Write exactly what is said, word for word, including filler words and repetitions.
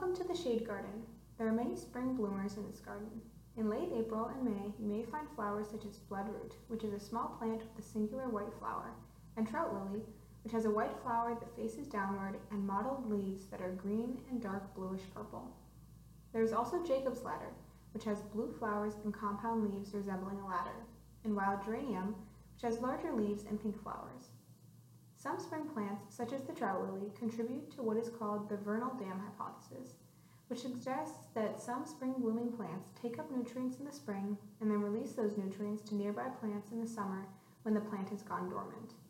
Welcome to the Shade Garden. There are many spring bloomers in this garden. In late April and May, you may find flowers such as bloodroot, which is a small plant with a singular white flower, and trout lily, which has a white flower that faces downward and mottled leaves that are green and dark bluish purple. There is also Jacob's ladder, which has blue flowers and compound leaves resembling a ladder, and wild geranium, which has larger leaves and pink flowers. Some spring plants, such as the trout lily, contribute to what is called the vernal dam hypothesis, which suggests that some spring blooming plants take up nutrients in the spring and then release those nutrients to nearby plants in the summer when the plant has gone dormant.